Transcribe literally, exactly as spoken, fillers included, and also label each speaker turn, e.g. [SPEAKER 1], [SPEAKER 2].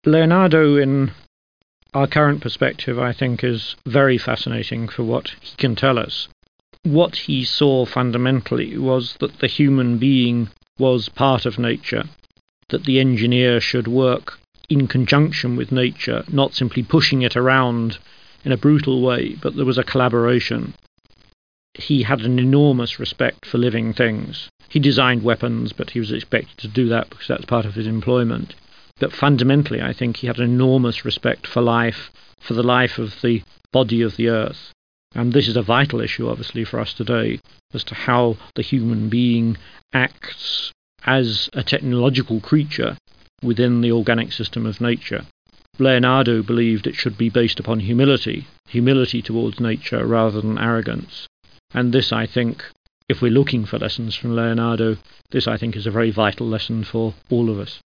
[SPEAKER 1] Leonardo, in our current perspective, I think is very fascinating for what he can tell us. What he saw fundamentally was that the human being was part of nature, that the engineer should work in conjunction with nature, not simply pushing it around in a brutal way, but there was a collaboration. He had an enormous respect for living things. He designed weapons, but he was expected to do that because that's part of his employment. But fundamentally, I think he had an enormous respect for life, for the life of the body of the earth. And this is a vital issue, obviously, for us today, as to how the human being acts as a technological creature within the organic system of nature. Leonardo believed it should be based upon humility, humility towards nature rather than arrogance. And this, I think, if we're looking for lessons from Leonardo, this, I think, is a very vital lesson for all of us.